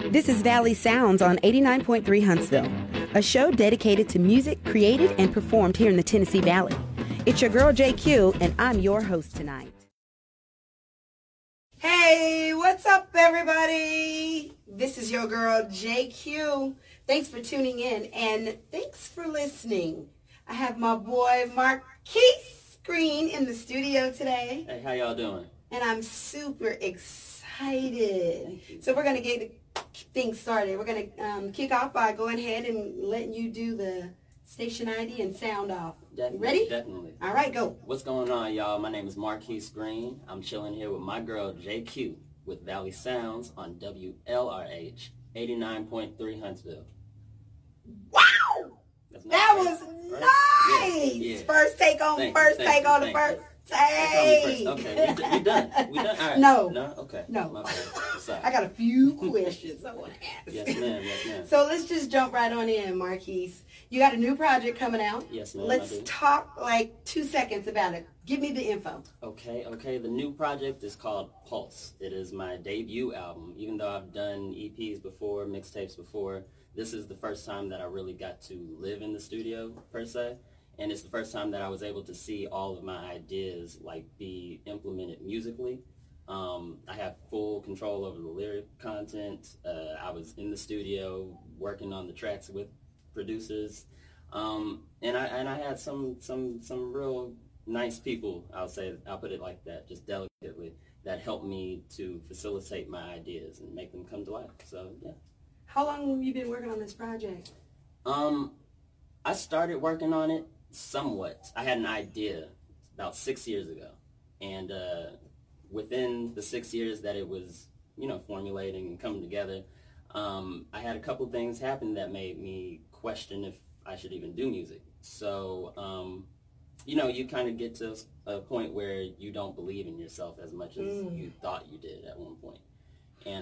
This is Valley Sounds on 89.3 Huntsville, a show dedicated to music created and performed here in the Tennessee Valley. It's your girl JQ, and I'm your host tonight. Hey, what's up, everybody? This is your girl JQ. Thanks for tuning in, and thanks for listening. I have my boy Marquise Green in the studio today. Hey, how y'all doing? And I'm super excited. So we're going to get things started. We're going to kick off by going ahead and letting you do the station ID and sound off. Ready? Definitely. All right, go. What's going on, y'all? My name is Marquise Green. I'm chilling here with my girl JQ with Valley Sounds on WLRH 89.3 Huntsville. Wow! That nice, was right? nice. Yeah. First take on the first take. Okay, we done. All right. No. Okay. No. My bad. I got a few questions I want to ask. Yes, ma'am. So let's just jump right on in, Marquise. You got a new project coming out. Yes, ma'am. Let's talk like 2 seconds about it. Give me the info. Okay. The new project is called Pulse. It is my debut album. Even though I've done EPs before, mixtapes before, this is the first time that I really got to live in the studio, per se. And it's the first time that I was able to see all of my ideas be implemented musically. I have full control over the lyric content. I was in the studio working on the tracks with producers, and I had some real nice people. I'll put it like that, just delicately, that helped me to facilitate my ideas and make them come to life. So yeah. How long have you been working on this project? I started working on it somewhat. I had an idea about 6 years ago, and within the 6 years that it was, formulating and coming together, I had a couple things happen that made me question if I should even do music. So, you kind of get to a point where you don't believe in yourself as much as you thought you did at one point. And,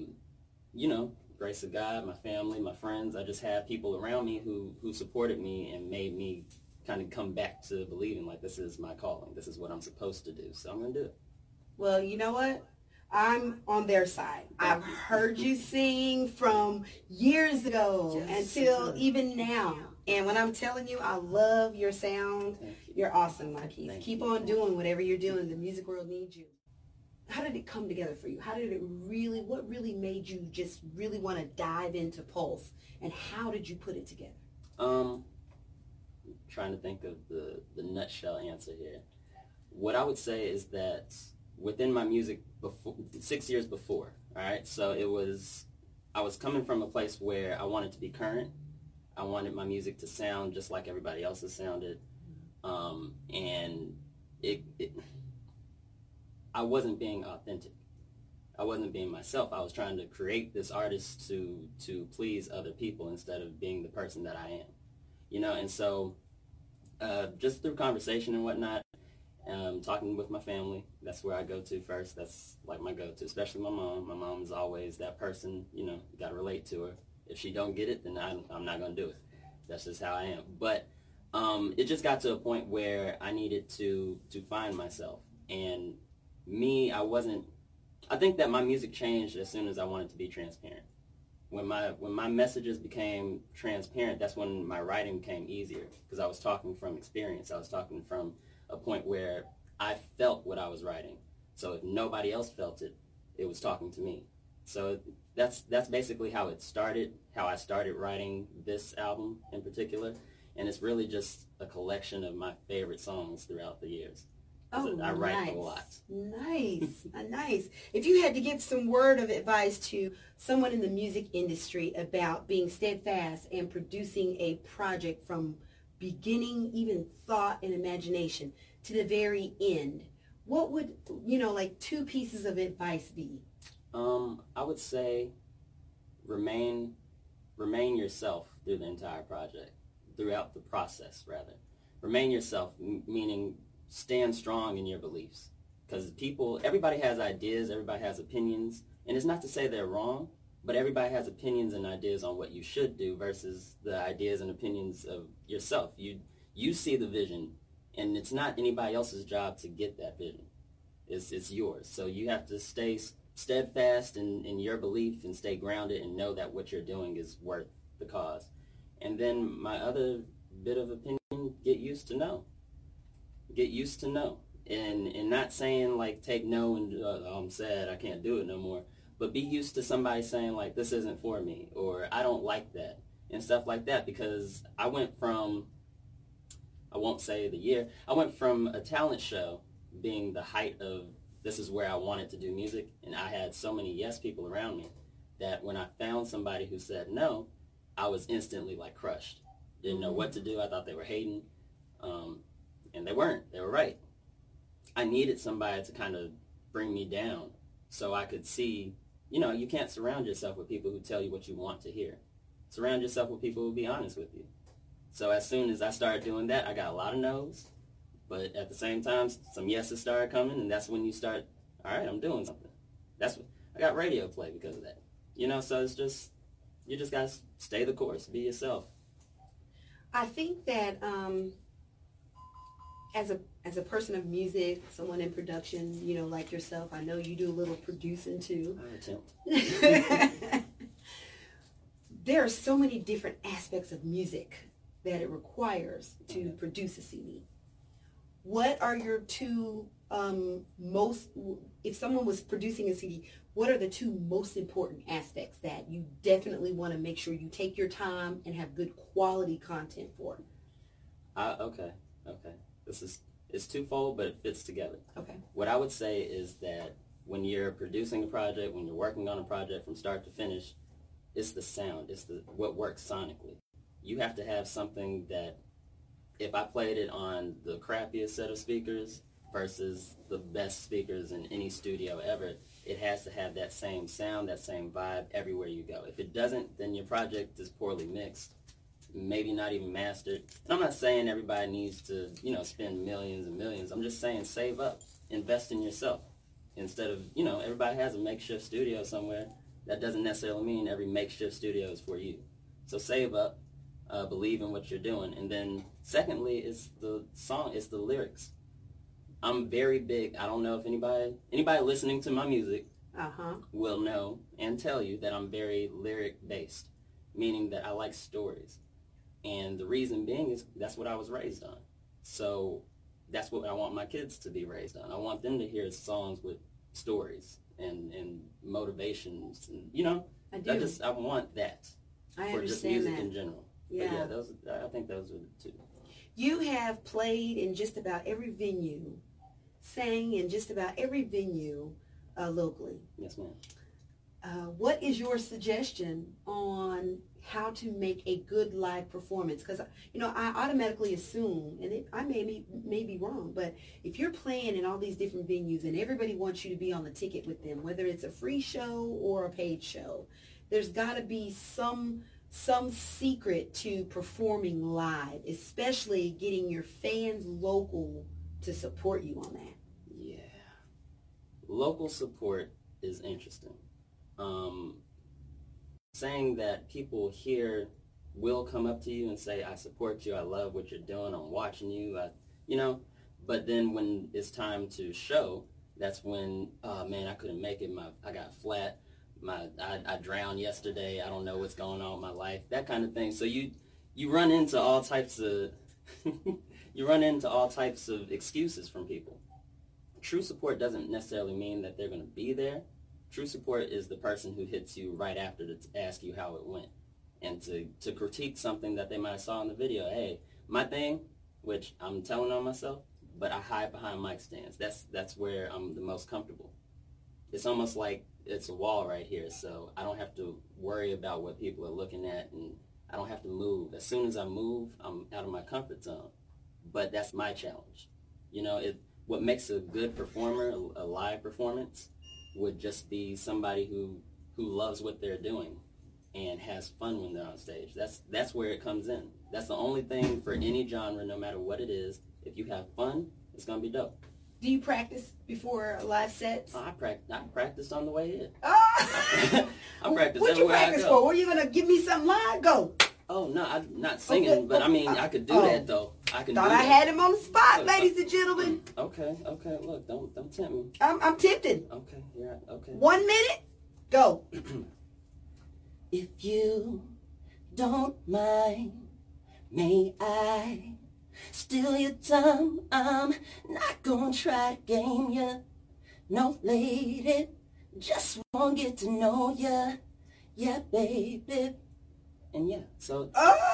grace of God, my family, my friends, I just had people around me who supported me and made me kind of come back to believing like this is my calling. This is what I'm supposed to do. So I'm going to do it. Well, you know what? I'm on their side. I've heard you sing from years ago until even now. And when I'm telling you, I love your sound. You're awesome, Marquise. Keep on doing whatever you're doing. The music world needs you. How did it come together for you? What really made you just really want to dive into Pulse? And how did you put it together? Trying to think of the nutshell answer here. What I would say is that within my music, 6 years before, all right, so I was coming from a place where I wanted to be current. I wanted my music to sound just like everybody else's sounded, and I wasn't being authentic. I wasn't being myself. I was trying to create this artist to please other people instead of being the person that I am, and so just through conversation and whatnot, talking with my family, that's where I go to first. That's like my go-to, especially my mom. My mom is always that person, you got to relate to her. If she don't get it, then I'm not going to do it. That's just how I am. But it just got to a point where I needed to find myself. And me, I think that my music changed as soon as I wanted to be transparent. When my messages became transparent, that's when my writing became easier, because I was talking from experience. I was talking from a point where I felt what I was writing. So if nobody else felt it, it was talking to me. So that's basically how it started, how I started writing this album in particular. And it's really just a collection of my favorite songs throughout the years. Oh, I write a lot. Nice. Nice. If you had to give some word of advice to someone in the music industry about being steadfast and producing a project from beginning, even thought and imagination, to the very end, what would, like 2 pieces of advice be? I would say remain yourself through the entire project, throughout the process, rather. Remain yourself, meaning stand strong in your beliefs, because everybody has ideas, everybody has opinions, and it's not to say they're wrong, but everybody has opinions and ideas on what you should do versus the ideas and opinions of yourself. You see the vision, and it's not anybody else's job to get that vision. It's yours. So you have to stay steadfast in your belief and stay grounded and know that what you're doing is worth the cause. And then my other bit of opinion, get used to no. Get used to no. And not saying like take no and oh, I'm sad, I can't do it no more. But be used to somebody saying like this isn't for me or I don't like that and stuff like that, because I went from, I won't say the year, I went from a talent show being the height of this is where I wanted to do music, and I had so many yes people around me that when I found somebody who said no, I was instantly like crushed. Didn't know what to do. I thought they were hating, and they weren't. They were right. I needed somebody to kind of bring me down so I could see, you can't surround yourself with people who tell you what you want to hear. Surround yourself with people who will be honest with you. So as soon as I started doing that, I got a lot of no's. But at the same time, some yeses started coming, and that's when you start, all right, I'm doing something. That's what I got radio play because of that. So it's just, you just got to stay the course, be yourself. I think that as a person of music, someone in production, like yourself, I know you do a little producing too. I attempt. There are so many different aspects of music that it requires to produce a CD. What are your two if someone was producing a CD, what are the two most important aspects that you definitely want to make sure you take your time and have good quality content for? Okay. It's twofold, but it fits together. Okay. What I would say is that when you're producing a project, when you're working on a project from start to finish, it's the sound. It's what works sonically. You have to have something that, if I played it on the crappiest set of speakers versus the best speakers in any studio ever, it has to have that same sound, that same vibe everywhere you go. If it doesn't, then your project is poorly mixed, maybe not even mastered. And I'm not saying everybody needs to, spend millions and millions. I'm just saying save up, invest in yourself. Instead of, everybody has a makeshift studio somewhere. That doesn't necessarily mean every makeshift studio is for you. So save up. Believe in what you're doing. And then secondly is the song, it's the lyrics. I'm very big, I don't know if anybody listening to my music will know and tell you that I'm very lyric based, meaning that I like stories. And the reason being is that's what I was raised on. So that's what I want my kids to be raised on. I want them to hear songs with stories and motivations and I do. I want that for just music in general. Yeah. But yeah, I think those are the two. You have played in just about every venue, sang in just about every venue locally. Yes, ma'am. What is your suggestion on how to make a good live performance? Because, I automatically assume, and I may be wrong, but if you're playing in all these different venues and everybody wants you to be on the ticket with them, whether it's a free show or a paid show, there's got to be some secret to performing live, especially getting your fans local to support you on that. Yeah. Local support is interesting. Saying that people here will come up to you and say, I support you, I love what you're doing, I'm watching you, but then when it's time to show, that's when, oh man, I couldn't make it, I got flat. I drowned yesterday. I don't know what's going on in my life. That kind of thing. So you run into all types of excuses from people. True support doesn't necessarily mean that they're going to be there. True support is the person who hits you right after to ask you how it went and to critique something that they might have saw in the video. Hey, my thing, which I'm telling on myself, but I hide behind mic stands. That's where I'm the most comfortable. It's almost like it's a wall right here, so I don't have to worry about what people are looking at, and I don't have to move. As soon as I move, I'm out of my comfort zone. But that's my challenge. What makes a good performer, a live performance, would just be somebody who loves what they're doing and has fun when they're on stage. That's where it comes in. That's the only thing for any genre, no matter what it is. If you have fun, it's going to be dope. Do you practice before live sets? I practice on the way in. I practice what you everywhere practice I go. for? Were you going to give me something live? Go. Oh, no, I'm not singing, but I mean, I could do that, though. I can. Thought I had him on the spot, ladies and gentlemen. Okay. Look, don't tempt me. I'm tempted. Okay, yeah. Okay. 1 minute. Go. If you don't mind, may I steal your time? I'm not gonna try to game you. No, lady, just wanna get to know ya. Yeah, baby. And yeah, so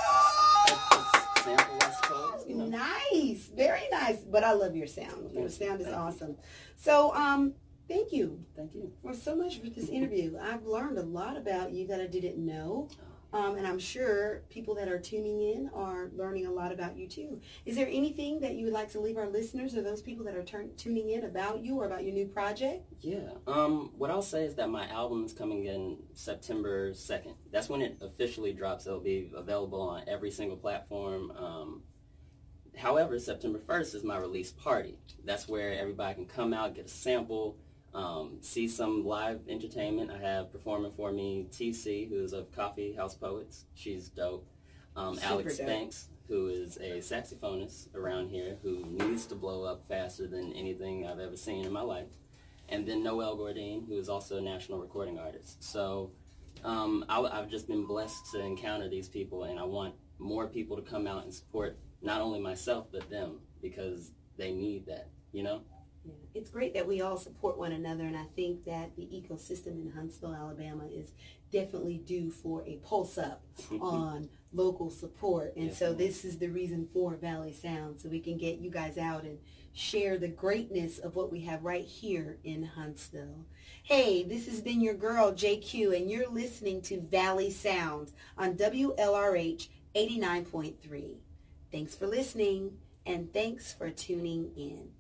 sample, I suppose, you know. Nice, very nice. But I love your sound. Your sound is awesome. So, thank you. Thank you for so much for this interview. I've learned a lot about you that I didn't know. And I'm sure people that are tuning in are learning a lot about you too. Is there anything that you would like to leave our listeners or those people that are tuning in about you or about your new project? Yeah. What I'll say is that my album is coming in September 2nd. That's when it officially drops. It'll be available on every single platform. However, September 1st is my release party. That's where everybody can come out, get a sample, see some live entertainment. I have performing for me TC, who is of Coffee House Poets. She's dope. Alex Banks, who is a saxophonist around here who needs to blow up faster than anything I've ever seen in my life. And then Noel Gourdine, who is also a national recording artist. So I've just been blessed to encounter these people, and I want more people to come out and support not only myself but them, because they need that, you know? Yeah. It's great that we all support one another, and I think that the ecosystem in Huntsville, Alabama is definitely due for a pulse up on local support. And so this is the reason for Valley Sound, so we can get you guys out and share the greatness of what we have right here in Huntsville. Hey, this has been your girl, JQ, and you're listening to Valley Sounds on WLRH 89.3. Thanks for listening, and thanks for tuning in.